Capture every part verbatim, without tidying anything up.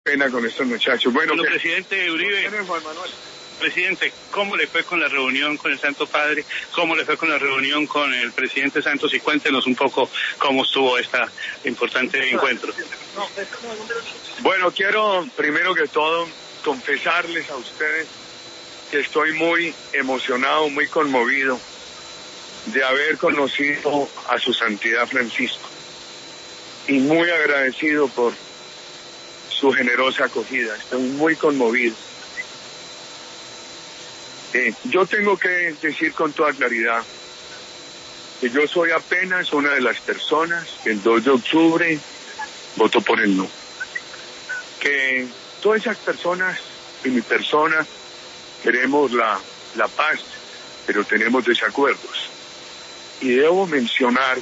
Pena con estos muchachos. Bueno, bueno presidente Uribe, Juan Manuel. Presidente, ¿cómo le fue con la reunión con el Santo Padre? ¿Cómo le fue con la reunión con el presidente Santos? Y cuéntenos un poco cómo estuvo este importante encuentro. Bueno, quiero primero que todo confesarles a ustedes que estoy muy emocionado, muy conmovido de haber conocido a su Santidad Francisco y muy agradecido por su generosa acogida. Estoy muy conmovido. Eh, yo tengo que decir con toda claridad que yo soy apenas una de las personas que el dos de octubre votó por el no. Que todas esas personas y mi persona queremos la, la paz, pero tenemos desacuerdos. Y debo mencionar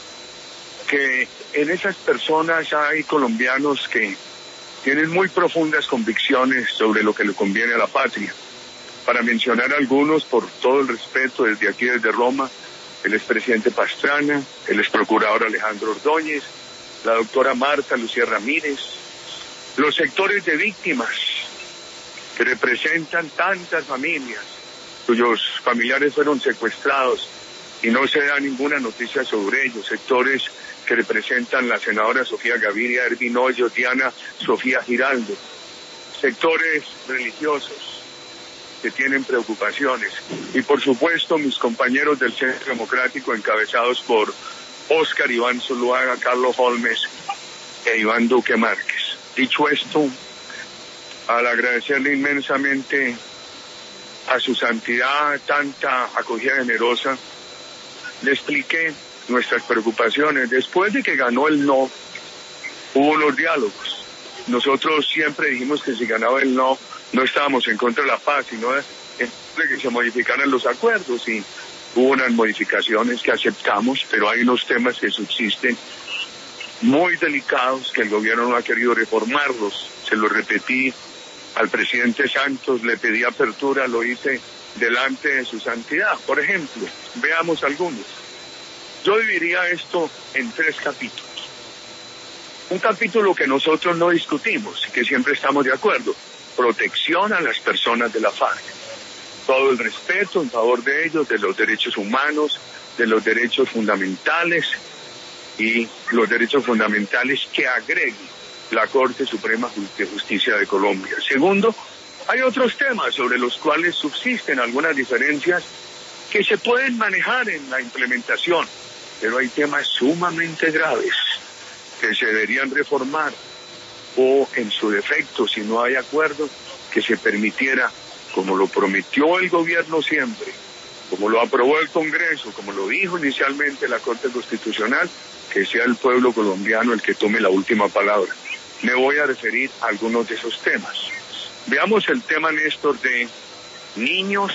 que en esas personas hay colombianos que tienen muy profundas convicciones sobre lo que le conviene a la patria. Para mencionar algunos, por todo el respeto, desde aquí, desde Roma, el expresidente Pastrana, el exprocurador Alejandro Ordóñez, la doctora Marta Lucía Ramírez, los sectores de víctimas que representan tantas familias cuyos familiares fueron secuestrados y no se da ninguna noticia sobre ellos, sectores que representan la senadora Sofía Gaviria, Ervin Hoyos, Diana Sofía Giraldo, sectores religiosos que tienen preocupaciones y por supuesto mis compañeros del Centro Democrático encabezados por Óscar Iván Zuluaga, Carlos Holmes e Iván Duque Márquez. Dicho esto, al agradecerle inmensamente a su santidad tanta acogida generosa, le expliqué nuestras preocupaciones. Después de que ganó el no, hubo unos diálogos. Nosotros siempre dijimos que si ganaba el no, no estábamos en contra de la paz, sino de que se modificaran los acuerdos, y hubo unas modificaciones que aceptamos, pero hay unos temas que subsisten muy delicados que el gobierno no ha querido reformarlos. Se lo repetí al presidente Santos, le pedí apertura, lo hice delante de su santidad. Por ejemplo, veamos algunos. Yo dividiría esto en tres capítulos. Un capítulo que nosotros no discutimos, que siempre estamos de acuerdo: protección a las personas de la FARC. Todo el respeto en favor de ellos, de los derechos humanos, de los derechos fundamentales y los derechos fundamentales que agregue la Corte Suprema de Justicia de Colombia. Segundo, hay otros temas sobre los cuales subsisten algunas diferencias que se pueden manejar en la implementación, pero hay temas sumamente graves que se deberían reformar o, en su defecto, si no hay acuerdo, que se permitiera, como lo prometió el gobierno siempre, como lo aprobó el Congreso, como lo dijo inicialmente la Corte Constitucional, que sea el pueblo colombiano el que tome la última palabra. Me voy a referir a algunos de esos temas. Veamos el tema, Néstor, de niños,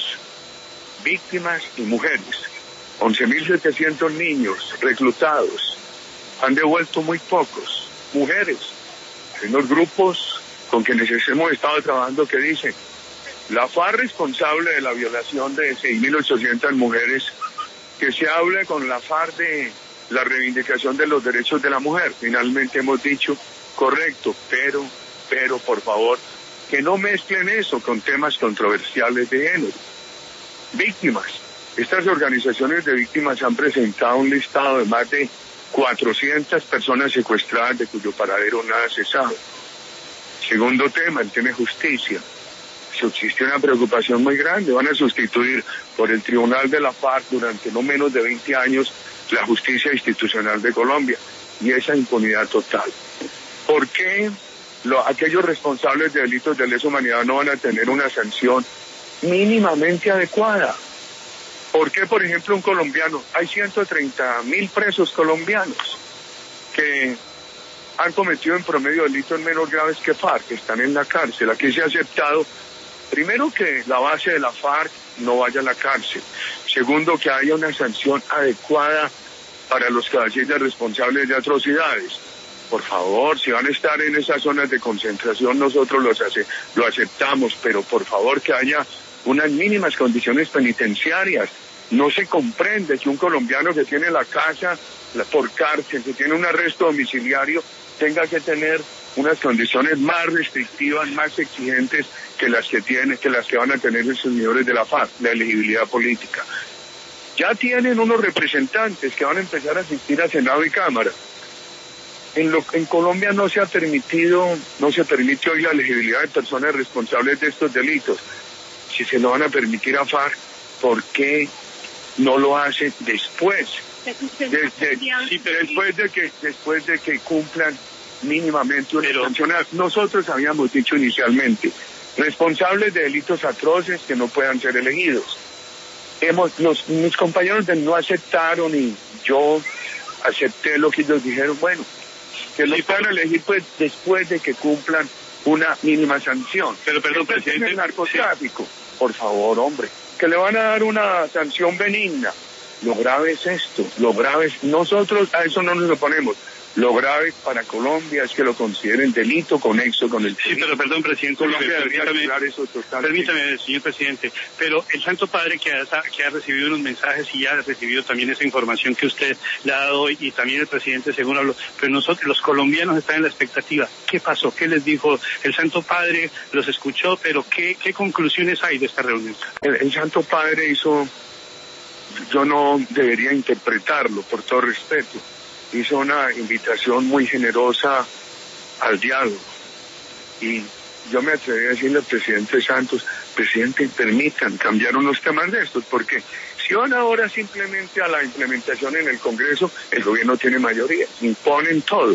víctimas y mujeres. once mil setecientos niños reclutados, han devuelto muy pocos. Mujeres, hay unos grupos con quienes hemos estado trabajando que dicen: la FARC responsable de la violación de seis mil ochocientas mujeres, que se hable con la FARC de la reivindicación de los derechos de la mujer. Finalmente hemos dicho, correcto, pero, pero por favor, que no mezclen eso con temas controversiales de género. Víctimas. Estas organizaciones de víctimas han presentado un listado de más de cuatrocientas personas secuestradas de cuyo paradero nada se sabe. Segundo tema, el tema de justicia. Subsiste una preocupación muy grande. Van a sustituir por el Tribunal de la FARC durante no menos de veinte años la justicia institucional de Colombia, y esa impunidad total. ¿Por qué lo, aquellos responsables de delitos de lesa humanidad no van a tener una sanción mínimamente adecuada? ¿Por qué, por ejemplo, un colombiano, hay ciento treinta mil presos colombianos que han cometido en promedio delitos menos graves que FARC, que están en la cárcel? Aquí se ha aceptado, primero, que la base de la FARC no vaya a la cárcel. Segundo, que haya una sanción adecuada para los cabecillas responsables de atrocidades. Por favor, si van a estar en esas zonas de concentración, nosotros los hace, lo aceptamos, pero por favor que haya unas mínimas condiciones penitenciarias. No se comprende que un colombiano que tiene la casa la, por cárcel, que tiene un arresto domiciliario, tenga que tener unas condiciones más restrictivas, más exigentes que las que tienen, que las que van a tener esos señores de la FARC, la elegibilidad política. Ya tienen unos representantes que van a empezar a asistir a Senado y Cámara. En, lo, en Colombia no se ha permitido, no se permite hoy la elegibilidad de personas responsables de estos delitos. Si se lo van a permitir a FARC, ¿por qué no lo hacen después? De, de, sí, después de que después de que cumplan mínimamente una sanción. Nosotros habíamos dicho inicialmente, responsables de delitos atroces que no puedan ser elegidos. Hemos, los, mis compañeros de no aceptaron y yo acepté lo que ellos dijeron, bueno, que los puedan elegir pues después de que cumplan una mínima sanción. Pero perdón, presidente, el narcotráfico, sí. Por favor, hombre, que le van a dar una sanción benigna. Lo grave es esto, lo grave es, nosotros a eso no nos oponemos. Lo grave para Colombia es que lo consideren delito conexo con el sí, pero perdón, presidente, Colombia permítame, eso permítame, señor presidente, pero el Santo Padre que ha, que ha recibido unos mensajes y ya ha recibido también esa información que usted le ha dado hoy y también el presidente según habló, pero nosotros los colombianos están en la expectativa. ¿Qué pasó? ¿Qué les dijo el Santo Padre? Los escuchó, pero ¿qué, qué conclusiones hay de esta reunión? El, el Santo Padre hizo, yo no debería interpretarlo por todo respeto, hizo una invitación muy generosa al diálogo y yo me atreví a decirle al presidente Santos, presidente, permitan cambiar unos temas de estos, porque si van ahora simplemente a la implementación en el Congreso, el gobierno tiene mayoría, imponen todo,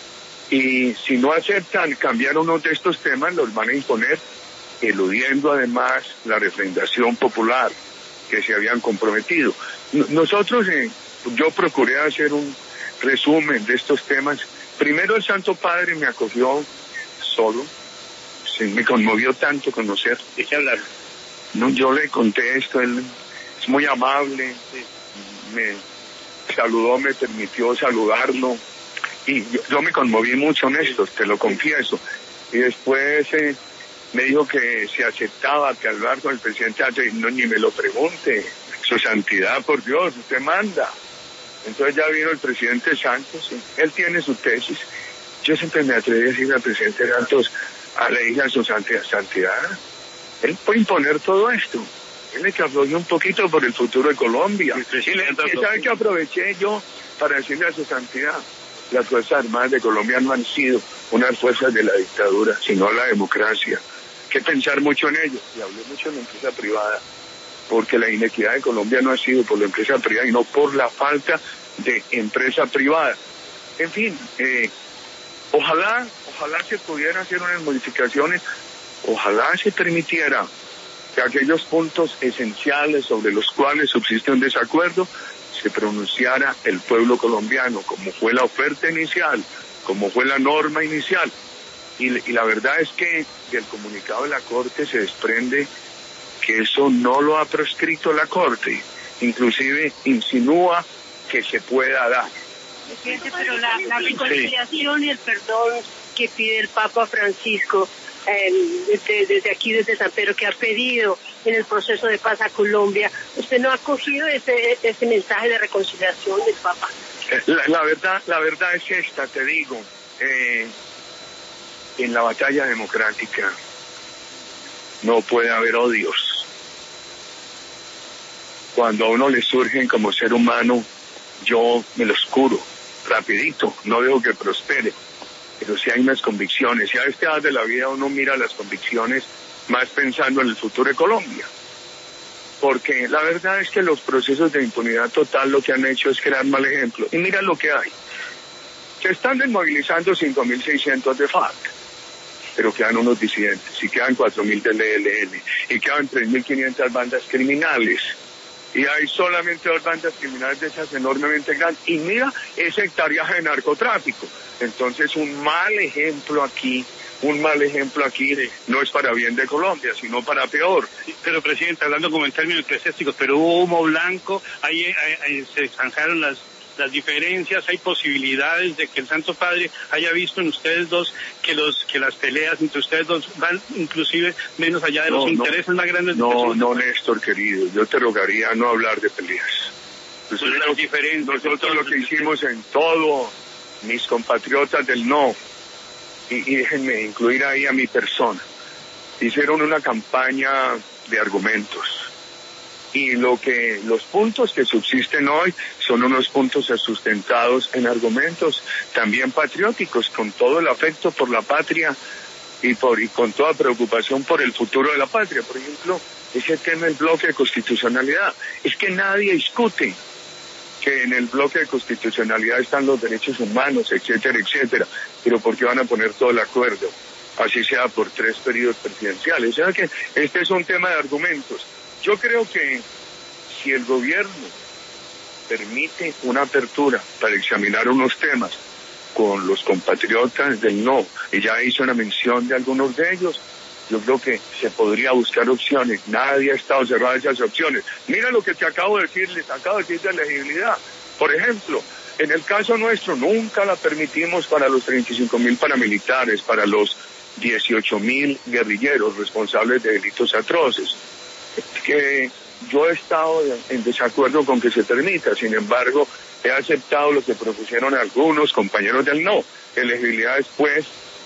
y si no aceptan cambiar unos de estos temas, los van a imponer, eludiendo además la refrendación popular que se habían comprometido. Nosotros, eh, yo procuré hacer un resumen de estos temas. Primero el Santo Padre me acogió solo, sí, me conmovió tanto conocer. ¿De qué hablar? No, yo le conté esto, él es muy amable, sí. Me saludó, me permitió saludarlo y yo, yo me conmoví mucho en esto, te lo confieso. Y después eh, me dijo que si aceptaba que hablar con el presidente, no, ni me lo pregunte, su santidad, por Dios, usted manda. Entonces ya vino el presidente Santos, ¿sí? Él tiene su tesis. Yo siempre me atreví a decirle al presidente Santos, a la hija de su santidad, santidad, él puede imponer todo esto. Él le que afloje un poquito por el futuro de Colombia. Y, le, y sabe que aproveché yo para decirle a su santidad, las Fuerzas Armadas de Colombia no han sido unas fuerzas de la dictadura, sino la democracia. Hay que pensar mucho en ello. Y hablé mucho en la empresa privada, porque la inequidad de Colombia no ha sido por la empresa privada y no por la falta de empresa privada. En fin, eh, ojalá, ojalá se pudieran hacer unas modificaciones, ojalá se permitiera que aquellos puntos esenciales sobre los cuales subsiste un desacuerdo se pronunciara el pueblo colombiano, como fue la oferta inicial, como fue la norma inicial. Y, y la verdad es que del comunicado de la Corte se desprende que eso no lo ha prescrito la Corte, inclusive insinúa que se pueda dar. Presidente, pero la, la reconciliación sí. Y el perdón que pide el Papa Francisco eh, desde, desde aquí, desde San Pedro, que ha pedido en el proceso de paz a Colombia, ¿usted no ha cogido ese, ese mensaje de reconciliación del Papa? La, la verdad, la verdad es esta, te digo, eh, en la batalla democrática no puede haber odios. Cuando a uno le surgen como ser humano, yo me los curo, rapidito, no dejo que prospere. Pero si hay unas convicciones, y a esta edad de la vida uno mira las convicciones más pensando en el futuro de Colombia. Porque la verdad es que los procesos de impunidad total lo que han hecho es crear mal ejemplo. Y mira lo que hay. Se están desmovilizando cinco mil seiscientos de FARC, pero quedan unos disidentes, y quedan cuatro mil del E L N, y quedan tres mil quinientas bandas criminales. Y hay solamente dos bandas criminales de esas enormemente grandes. Y mira ese hectareaje de narcotráfico. Entonces un mal ejemplo aquí, un mal ejemplo aquí de, no es para bien de Colombia, sino para peor. Pero presidente, hablando como en términos eclesiásticos, pero hubo humo blanco, ahí, ahí, ahí se zanjaron las, las diferencias, hay posibilidades de que el Santo Padre haya visto en ustedes dos que los que las peleas entre ustedes dos van inclusive menos allá de no, los no, intereses más grandes. No, no, Néstor querido, yo te rogaría no hablar de peleas. Nosotros, las diferencias, nosotros lo que hicimos en todo, mis compatriotas del no, y, y déjenme incluir ahí a mi persona, hicieron una campaña de argumentos. Y lo que, los puntos que subsisten hoy son unos puntos sustentados en argumentos también patrióticos, con todo el afecto por la patria y, por, y con toda preocupación por el futuro de la patria. Por ejemplo, ese tema del bloque de constitucionalidad. Es que nadie discute que en el bloque de constitucionalidad están los derechos humanos, etcétera, etcétera. Pero ¿por qué van a poner todo el acuerdo? Así sea por tres periodos presidenciales. O sea que este es un tema de argumentos. Yo creo que si el gobierno permite una apertura para examinar unos temas con los compatriotas del no, y ya hizo una mención de algunos de ellos, yo creo que se podría buscar opciones. Nadie ha estado cerrado a esas opciones. Mira lo que te acabo de decir, les acabo de decir de elegibilidad. Por ejemplo, en el caso nuestro nunca la permitimos para los treinta y cinco mil paramilitares, para los dieciocho mil guerrilleros responsables de delitos atroces. Que yo he estado en desacuerdo con que se permita, sin embargo, he aceptado lo que propusieron algunos compañeros del no, elegibilidad después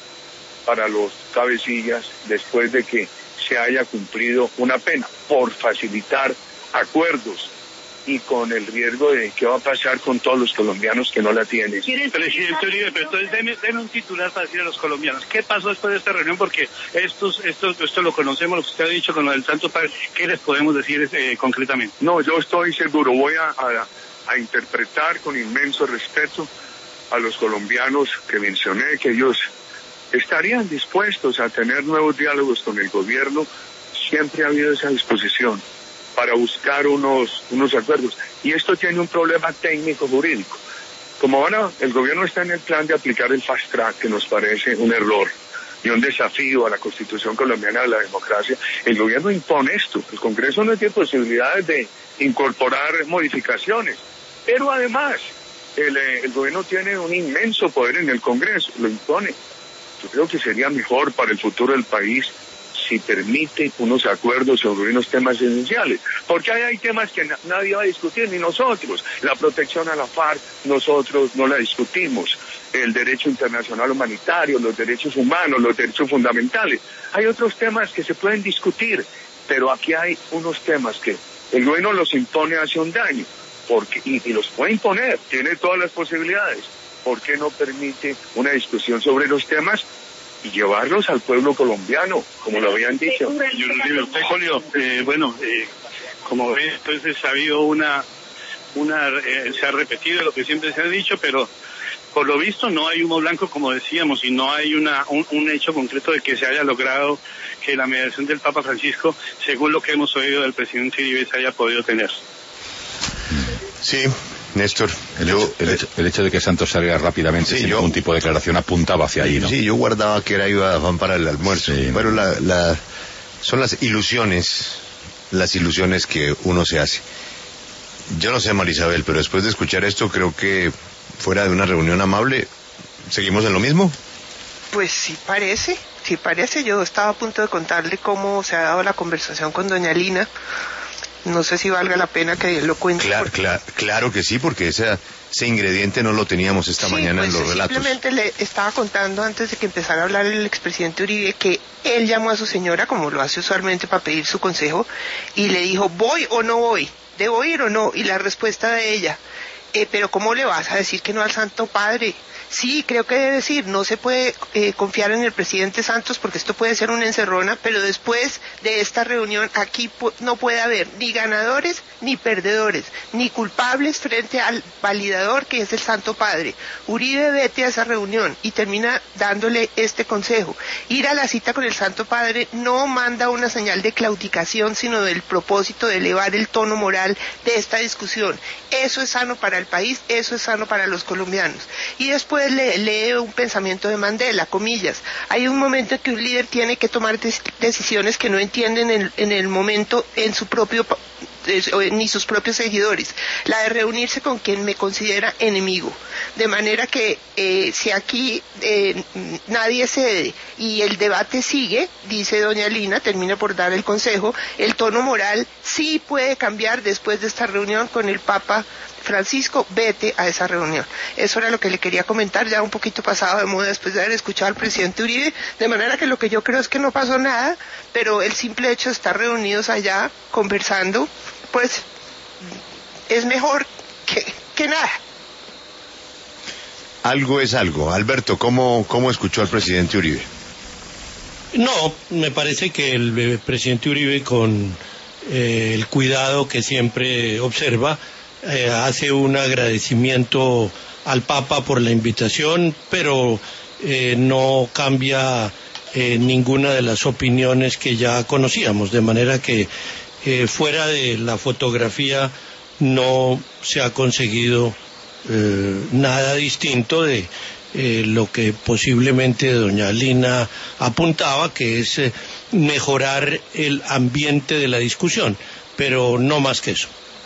para los cabecillas, después de que se haya cumplido una pena, por facilitar acuerdos y con el riesgo de qué va a pasar con todos los colombianos que no la tienen. Presidente Uribe, pero entonces deme, deme un titular para decir a los colombianos, ¿qué pasó después de esta reunión? Porque estos, estos, esto lo conocemos, lo que usted ha dicho con lo del Santo Padre, ¿qué les podemos decir eh, concretamente? No, yo estoy seguro, voy a, a, a interpretar con inmenso respeto a los colombianos que mencioné, que ellos estarían dispuestos a tener nuevos diálogos con el gobierno. Siempre ha habido esa disposición para buscar unos unos acuerdos. Y esto tiene un problema técnico jurídico. Como ahora el gobierno está en el plan de aplicar el fast track, que nos parece un error y un desafío a la Constitución colombiana de la democracia, el gobierno impone esto. El Congreso no tiene posibilidades de incorporar modificaciones. Pero además, el, el gobierno tiene un inmenso poder en el Congreso, lo impone. Yo creo que sería mejor para el futuro del país si permite unos acuerdos sobre unos temas esenciales, porque ahí hay temas que na- nadie va a discutir, ni nosotros. La protección a la FARC, nosotros no la discutimos. El derecho internacional humanitario, los derechos humanos, los derechos fundamentales. Hay otros temas que se pueden discutir, pero aquí hay unos temas que el gobierno los impone hacia un daño, porque y, y los puede imponer, tiene todas las posibilidades. ¿Por qué no permite una discusión sobre los temas y llevarlos al pueblo colombiano, como lo habían dicho? Usted, Julio, eh, bueno, eh, como ve, entonces ha habido una, una eh, se ha repetido lo que siempre se ha dicho, pero por lo visto no hay humo blanco, como decíamos, y no hay una un, un hecho concreto de que se haya logrado que la mediación del Papa Francisco, según lo que hemos oído del presidente Uribe, se haya podido tener. Sí, Néstor, el, yo, hecho, el, hecho, el hecho de que Santos salga rápidamente sí, sin yo, ningún tipo de declaración apuntaba hacia ahí, ¿no? Sí, yo guardaba que era iba a van para el almuerzo. Sí, pero la, la, son las ilusiones, las ilusiones que uno se hace. Yo no sé, Marisabel, pero después de escuchar esto, creo que fuera de una reunión amable, ¿seguimos en lo mismo? Pues sí parece, sí parece. Yo estaba a punto de contarle cómo se ha dado la conversación con doña Lina. No sé si valga la pena que lo cuente. Claro, porque... claro, claro que sí, porque esa, ese ingrediente no lo teníamos esta sí, mañana pues en los relatos. Simplemente le estaba contando antes de que empezara a hablar el expresidente Uribe que él llamó a su señora, como lo hace usualmente, para pedir su consejo, y le dijo, ¿voy o no voy? ¿Debo ir o no? Y la respuesta de ella, eh, pero ¿cómo le vas a decir que no al Santo Padre? Sí, creo que debe decir, no se puede eh, confiar en el presidente Santos porque esto puede ser una encerrona, pero después de esta reunión aquí pu- no puede haber ni ganadores ni perdedores, ni culpables frente al validador que es el Santo Padre. Uribe vete a esa reunión y termina dándole este consejo. Ir a la cita con el Santo Padre no manda una señal de claudicación, sino del propósito de elevar el tono moral de esta discusión. Eso es sano para el país, eso es sano para los colombianos. Y después le lee un pensamiento de Mandela, comillas. Hay un momento en que un líder tiene que tomar des- decisiones que no entienden en, en el momento en su propio eh, ni sus propios seguidores, la de reunirse con quien me considera enemigo, de manera que eh, si aquí eh, nadie cede y el debate sigue, dice doña Lina, termina por dar el consejo, el tono moral sí puede cambiar después de esta reunión con el Papa Francisco, vete a esa reunión. Eso era lo que le quería comentar, ya un poquito pasado de moda después de haber escuchado al presidente Uribe, de manera que lo que yo creo es que no pasó nada, pero el simple hecho de estar reunidos allá conversando, pues es mejor que, que nada. Algo es algo. Alberto, ¿cómo, cómo escuchó al presidente Uribe? No, me parece que el, el presidente Uribe, con eh, el cuidado que siempre observa, eh, hace un agradecimiento al Papa por la invitación, pero eh, no cambia eh, ninguna de las opiniones que ya conocíamos, de manera que eh, fuera de la fotografía no se ha conseguido eh, nada distinto de eh, lo que posiblemente doña Lina apuntaba, que es eh, mejorar el ambiente de la discusión, pero no más que eso.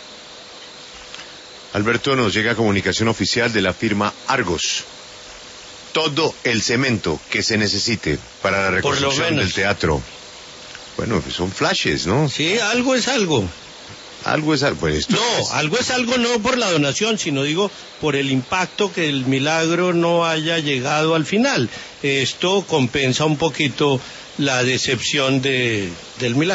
Alberto, nos llega comunicación oficial de la firma Argos. Todo el cemento que se necesite para la reconstrucción del teatro. Bueno, son flashes, ¿no? Sí, algo es algo. Algo es algo. Pues esto no, es... algo es algo no por la donación, sino digo por el impacto que el milagro no haya llegado al final. Esto compensa un poquito la decepción de, del milagro.